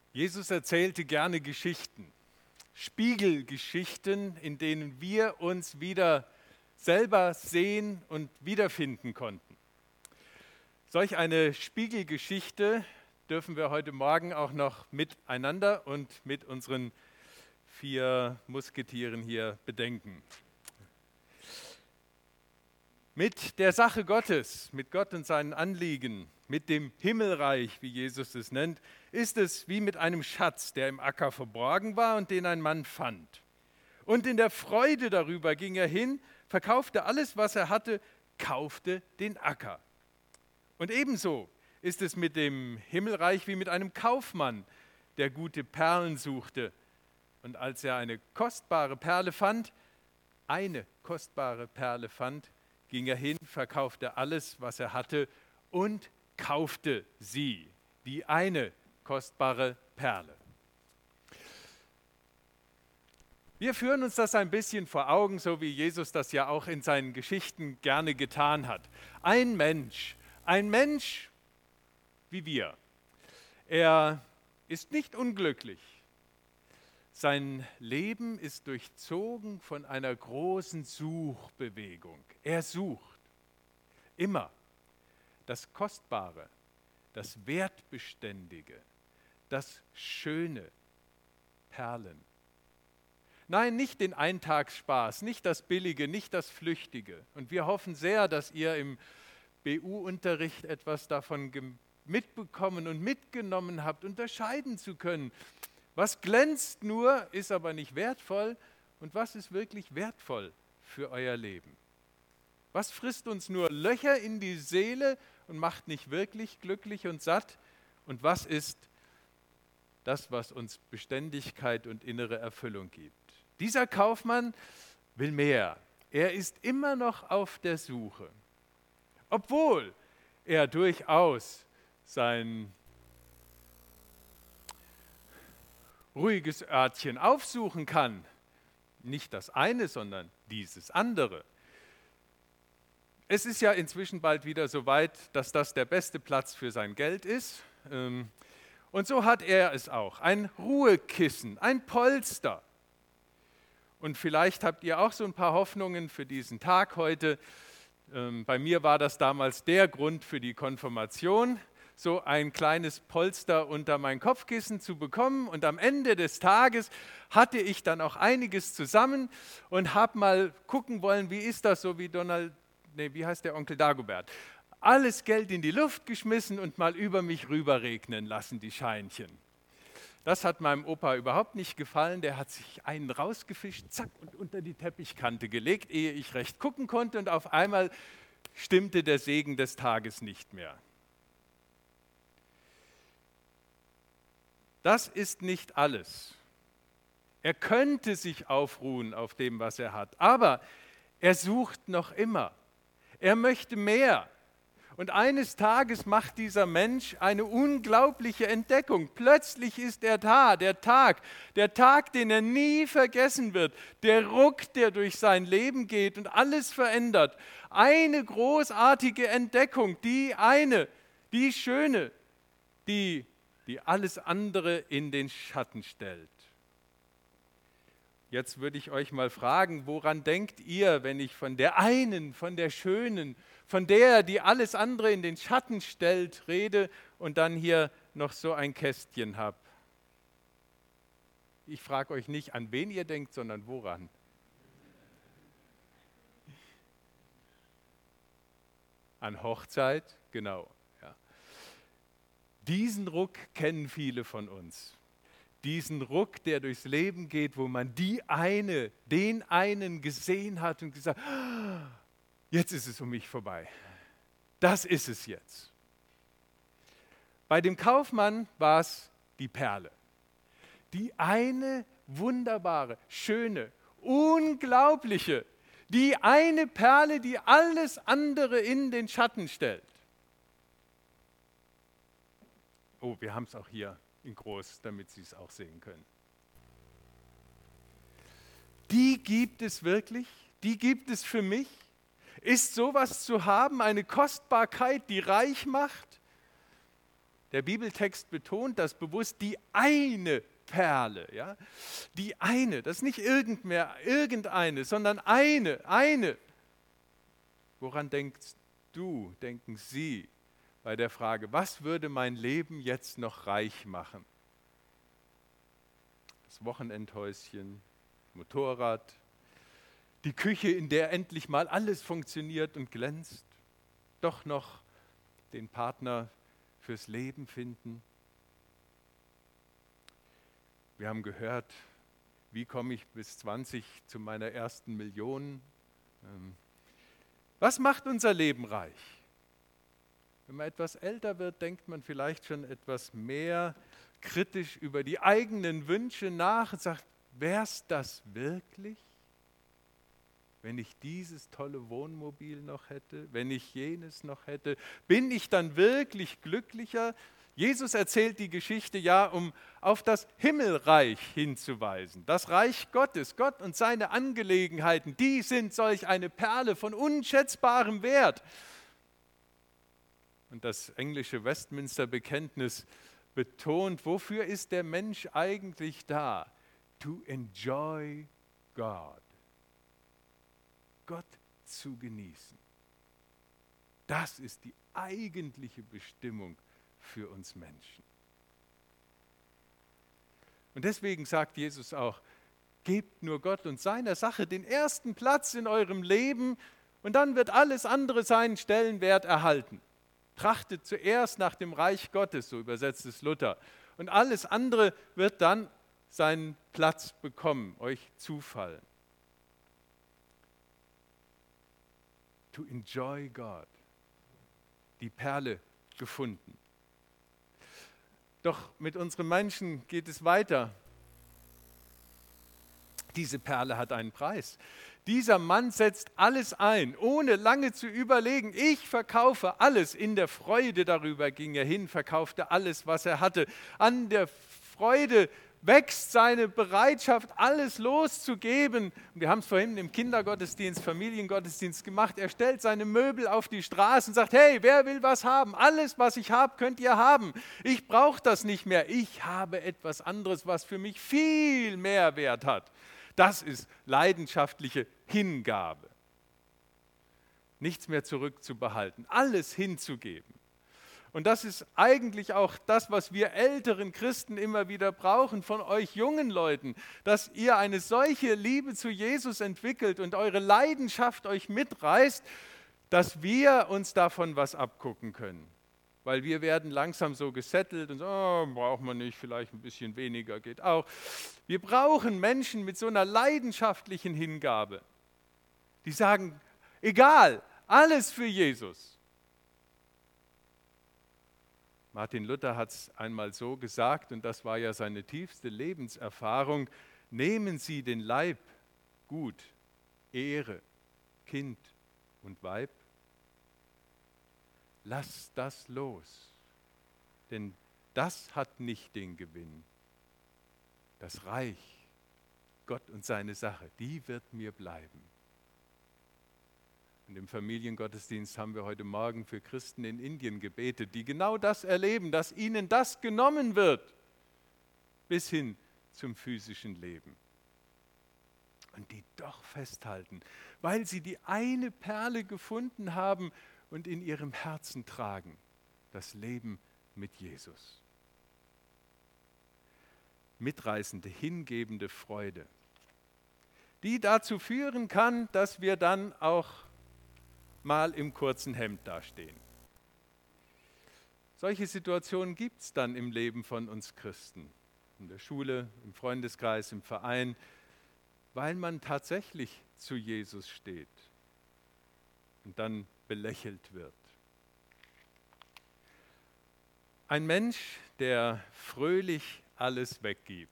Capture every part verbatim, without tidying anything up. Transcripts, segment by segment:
Jesus erzählte gerne Geschichten, Spiegelgeschichten, in denen wir uns wieder selber sehen und wiederfinden konnten. Solch eine Spiegelgeschichte dürfen wir heute Morgen auch noch miteinander und mit unseren vier Musketieren hier bedenken. Mit der Sache Gottes, mit Gott und seinen Anliegen, mit dem Himmelreich, wie Jesus es nennt, ist es wie mit einem Schatz, der im Acker verborgen war und den ein Mann fand. Und in der Freude darüber ging er hin, verkaufte alles, was er hatte, kaufte den Acker. Und ebenso ist es mit dem Himmelreich wie mit einem Kaufmann, der gute Perlen suchte. Und als er eine kostbare Perle fand, eine kostbare Perle fand, ging er hin, verkaufte alles, was er hatte und kaufte sie, die eine kostbare Perle. Wir führen uns das ein bisschen vor Augen, so wie Jesus das ja auch in seinen Geschichten gerne getan hat. Ein Mensch, ein Mensch wie wir. Er ist nicht unglücklich. Sein Leben ist durchzogen von einer großen Suchbewegung. Er sucht immer das Kostbare, das Wertbeständige, das Schöne, Perlen. Nein, nicht den Eintagsspaß, nicht das Billige, nicht das Flüchtige. Und wir hoffen sehr, dass ihr im B U-Unterricht etwas davon mitbekommen und mitgenommen habt, unterscheiden zu können. Was glänzt nur, ist aber nicht wertvoll, und was ist wirklich wertvoll für euer Leben? Was frisst uns nur Löcher in die Seele und macht nicht wirklich glücklich und satt? Und was ist das, was uns Beständigkeit und innere Erfüllung gibt? Dieser Kaufmann will mehr. Er ist immer noch auf der Suche, obwohl er durchaus sein ruhiges Örtchen aufsuchen kann. Nicht das eine, sondern dieses andere. Es ist ja inzwischen bald wieder so weit, dass das der beste Platz für sein Geld ist. Und so hat er es auch. Ein Ruhekissen, ein Polster. Und vielleicht habt ihr auch so ein paar Hoffnungen für diesen Tag heute. Bei mir war das damals der Grund für die Konfirmation, so ein kleines Polster unter mein Kopfkissen zu bekommen. Und am Ende des Tages hatte ich dann auch einiges zusammen und habe mal gucken wollen, wie ist das so wie Donald, nee, wie heißt der Onkel Dagobert. Alles Geld in die Luft geschmissen und mal über mich rüber regnen lassen, die Scheinchen. Das hat meinem Opa überhaupt nicht gefallen. Der hat sich einen rausgefischt, zack, und unter die Teppichkante gelegt, ehe ich recht gucken konnte. Und auf einmal stimmte der Segen des Tages nicht mehr. Das ist nicht alles. Er könnte sich aufruhen auf dem, was er hat, aber er sucht noch immer. Er möchte mehr. Und eines Tages macht dieser Mensch eine unglaubliche Entdeckung. Plötzlich ist er da, der Tag, der Tag, den er nie vergessen wird, der Ruck, der durch sein Leben geht und alles verändert. Eine großartige Entdeckung, die eine, die schöne, die die alles andere in den Schatten stellt. Jetzt würde ich euch mal fragen, woran denkt ihr, wenn ich von der einen, von der Schönen, von der, die alles andere in den Schatten stellt, rede und dann hier noch so ein Kästchen habe? Ich frage euch nicht, an wen ihr denkt, sondern woran. An Hochzeit, genau. Diesen Ruck kennen viele von uns. Diesen Ruck, der durchs Leben geht, wo man die eine, den einen gesehen hat und gesagt, jetzt ist es um mich vorbei. Das ist es jetzt. Bei dem Kaufmann war es die Perle. Die eine wunderbare, schöne, unglaubliche, die eine Perle, die alles andere in den Schatten stellt. Oh, wir haben es auch hier in groß, damit Sie es auch sehen können. Die gibt es wirklich? Die gibt es für mich? Ist sowas zu haben eine Kostbarkeit, die reich macht? Der Bibeltext betont das bewusst, die eine Perle. Ja? Die eine, das ist nicht irgendmehr, irgendeine, sondern eine, eine. Woran denkst du, denken Sie bei der Frage, was würde mein Leben jetzt noch reich machen? Das Wochenendhäuschen, Motorrad, die Küche, in der endlich mal alles funktioniert und glänzt, doch noch den Partner fürs Leben finden. Wir haben gehört, wie komme ich bis zwanzig zu meiner ersten Million? Was macht unser Leben reich? Wenn man etwas älter wird, denkt man vielleicht schon etwas mehr kritisch über die eigenen Wünsche nach und sagt, wär's das wirklich? Wenn ich dieses tolle Wohnmobil noch hätte, wenn ich jenes noch hätte, bin ich dann wirklich glücklicher? Jesus erzählt die Geschichte ja, um auf das Himmelreich hinzuweisen. Das Reich Gottes, Gott und seine Angelegenheiten, die sind solch eine Perle von unschätzbarem Wert. Und das englische Westminster-Bekenntnis betont, wofür ist der Mensch eigentlich da? To enjoy God. Gott zu genießen. Das ist die eigentliche Bestimmung für uns Menschen. Und deswegen sagt Jesus auch, gebt nur Gott und seiner Sache den ersten Platz in eurem Leben und dann wird alles andere seinen Stellenwert erhalten. Trachtet zuerst nach dem Reich Gottes, so übersetzt es Luther. Und alles andere wird dann seinen Platz bekommen, euch zufallen. To enjoy God. Die Perle gefunden. Doch mit unseren Menschen geht es weiter. Diese Perle hat einen Preis. Dieser Mann setzt alles ein, ohne lange zu überlegen. Ich verkaufe alles. In der Freude darüber ging er hin, verkaufte alles, was er hatte. An der Freude wächst seine Bereitschaft, alles loszugeben. Und wir haben es vorhin im Kindergottesdienst, Familiengottesdienst gemacht. Er stellt seine Möbel auf die Straße und sagt, hey, wer will was haben? Alles, was ich habe, könnt ihr haben. Ich brauche das nicht mehr. Ich habe etwas anderes, was für mich viel mehr Wert hat. Das ist leidenschaftliche Hingabe. Nichts mehr zurückzubehalten, alles hinzugeben. Und das ist eigentlich auch das, was wir älteren Christen immer wieder brauchen von euch jungen Leuten, dass ihr eine solche Liebe zu Jesus entwickelt und eure Leidenschaft euch mitreißt, dass wir uns davon was abgucken können. Weil wir werden langsam so gesettelt und so, oh, braucht man nicht, vielleicht ein bisschen weniger geht auch. Wir brauchen Menschen mit so einer leidenschaftlichen Hingabe, die sagen, egal, alles für Jesus. Martin Luther hat es einmal so gesagt, und das war ja seine tiefste Lebenserfahrung, nehmen Sie den Leib, Gut, Ehre, Kind und Weib, lasst das los, denn das hat nicht den Gewinn. Das Reich, Gott und seine Sache, die wird mir bleiben. Und im Familiengottesdienst haben wir heute Morgen für Christen in Indien gebetet, die genau das erleben, dass ihnen das genommen wird, bis hin zum physischen Leben. Und die doch festhalten, weil sie die eine Perle gefunden haben und in ihrem Herzen tragen, das Leben mit Jesus. Mitreißende, hingebende Freude, die dazu führen kann, dass wir dann auch mal im kurzen Hemd dastehen. Solche Situationen gibt es dann im Leben von uns Christen, in der Schule, im Freundeskreis, im Verein, weil man tatsächlich zu Jesus steht und dann belächelt wird. Ein Mensch, der fröhlich alles weggibt.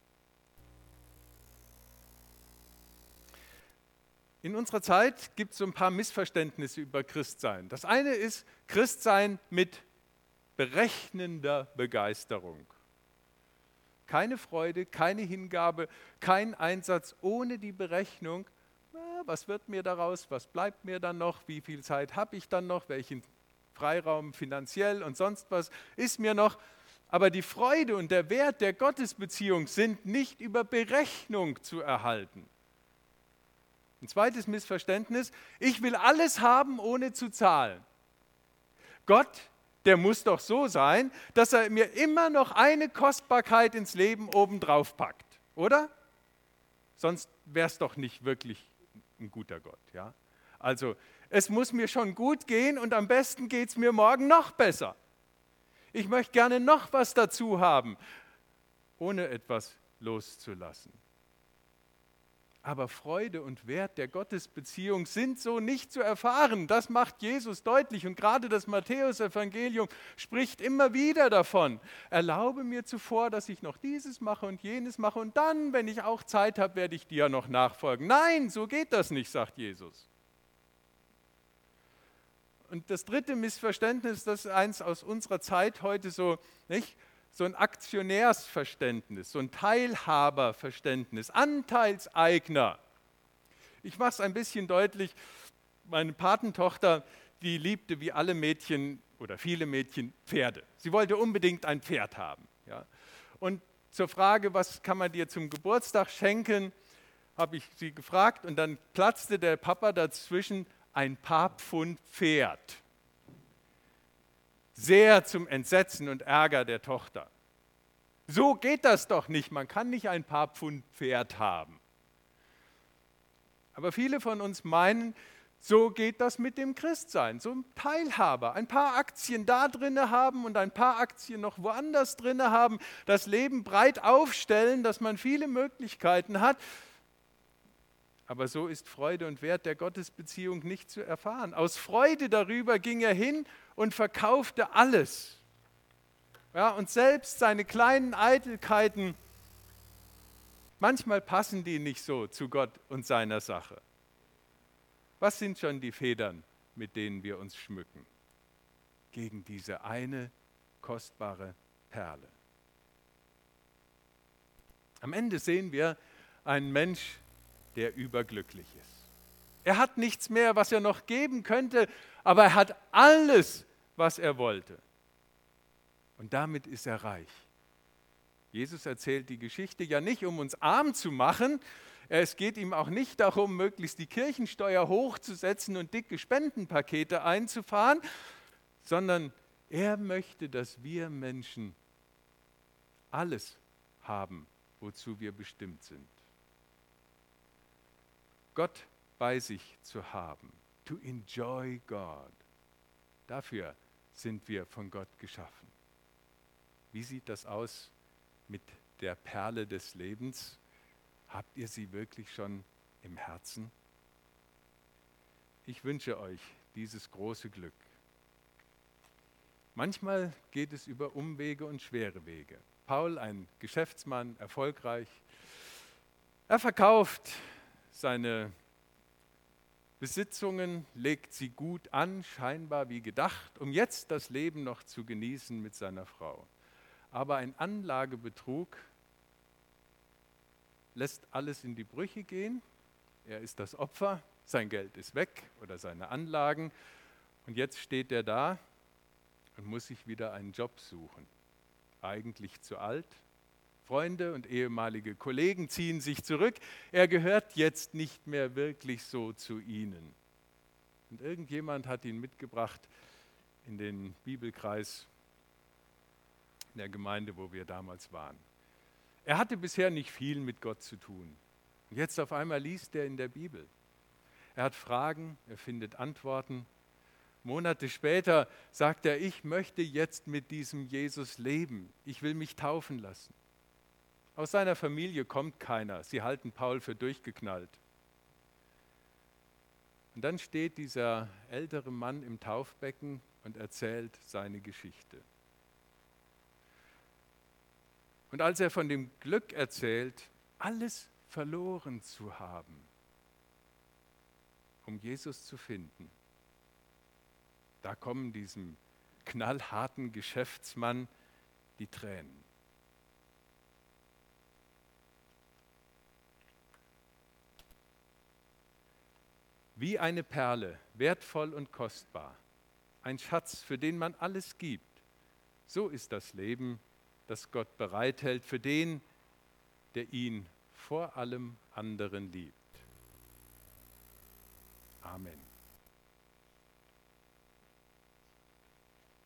In unserer Zeit gibt es so ein paar Missverständnisse über Christsein. Das eine ist Christsein mit berechnender Begeisterung. Keine Freude, keine Hingabe, kein Einsatz ohne die Berechnung. Na, was wird mir daraus? Was bleibt mir dann noch? Wie viel Zeit habe ich dann noch? Welchen Freiraum finanziell und sonst was ist mir noch. Aber die Freude und der Wert der Gottesbeziehung sind nicht über Berechnung zu erhalten. Ein zweites Missverständnis: Ich will alles haben, ohne zu zahlen. Gott, der muss doch so sein, dass er mir immer noch eine Kostbarkeit ins Leben obendrauf packt, oder? Sonst wäre es doch nicht wirklich ein guter Gott. Ja? Also es muss mir schon gut gehen und am besten geht es mir morgen noch besser. Ich möchte gerne noch was dazu haben, ohne etwas loszulassen. Aber Freude und Wert der Gottesbeziehung sind so nicht zu erfahren. Das macht Jesus deutlich. Und gerade das Matthäus-Evangelium spricht immer wieder davon. Erlaube mir zuvor, dass ich noch dieses mache und jenes mache. Und dann, wenn ich auch Zeit habe, werde ich dir noch nachfolgen. Nein, so geht das nicht, sagt Jesus. Und das dritte Missverständnis, das ist eins aus unserer Zeit heute so, nicht? So ein Aktionärsverständnis, so ein Teilhaberverständnis, Anteilseigner. Ich mache es ein bisschen deutlich, meine Patentochter, die liebte wie alle Mädchen oder viele Mädchen Pferde. Sie wollte unbedingt ein Pferd haben. Ja. Und zur Frage, was kann man dir zum Geburtstag schenken, habe ich sie gefragt und dann platzte der Papa dazwischen: ein paar Pfund Pferd. Sehr zum Entsetzen und Ärger der Tochter. So geht das doch nicht, man kann nicht ein paar Pfund Pferd haben. Aber viele von uns meinen, so geht das mit dem Christsein. So ein Teilhaber, ein paar Aktien da drin haben und ein paar Aktien noch woanders drin haben, das Leben breit aufstellen, dass man viele Möglichkeiten hat. Aber so ist Freude und Wert der Gottesbeziehung nicht zu erfahren. Aus Freude darüber ging er hin und verkaufte alles. Ja, und selbst seine kleinen Eitelkeiten, manchmal passen die nicht so zu Gott und seiner Sache. Was sind schon die Federn, mit denen wir uns schmücken? Gegen diese eine kostbare Perle. Am Ende sehen wir einen Mensch, der überglücklich ist. Er hat nichts mehr, was er noch geben könnte, aber er hat alles, was er wollte. Und damit ist er reich. Jesus erzählt die Geschichte ja nicht, um uns arm zu machen. Es geht ihm auch nicht darum, möglichst die Kirchensteuer hochzusetzen und dicke Spendenpakete einzufahren, sondern er möchte, dass wir Menschen alles haben, wozu wir bestimmt sind. Gott bei sich zu haben, to enjoy God. Dafür sind wir von Gott geschaffen. Wie sieht das aus mit der Perle des Lebens? Habt ihr sie wirklich schon im Herzen? Ich wünsche euch dieses große Glück. Manchmal geht es über Umwege und schwere Wege. Paul, ein Geschäftsmann, erfolgreich, er verkauft seine Besitzungen, legt sie gut an, scheinbar wie gedacht, um jetzt das Leben noch zu genießen mit seiner Frau. Aber ein Anlagebetrug lässt alles in die Brüche gehen. Er ist das Opfer, sein Geld ist weg oder seine Anlagen. Und jetzt steht er da und muss sich wieder einen Job suchen. Eigentlich zu alt. Freunde und ehemalige Kollegen ziehen sich zurück. Er gehört jetzt nicht mehr wirklich so zu ihnen. Und irgendjemand hat ihn mitgebracht in den Bibelkreis in der Gemeinde, wo wir damals waren. Er hatte bisher nicht viel mit Gott zu tun. Und jetzt auf einmal liest er in der Bibel. Er hat Fragen, er findet Antworten. Monate später sagt er, ich möchte jetzt mit diesem Jesus leben. Ich will mich taufen lassen. Aus seiner Familie kommt keiner. Sie halten Paul für durchgeknallt. Und dann steht dieser ältere Mann im Taufbecken und erzählt seine Geschichte. Und als er von dem Glück erzählt, alles verloren zu haben, um Jesus zu finden, da kommen diesem knallharten Geschäftsmann die Tränen. Wie eine Perle, wertvoll und kostbar, ein Schatz, für den man alles gibt. So ist das Leben, das Gott bereithält für den, der ihn vor allem anderen liebt. Amen.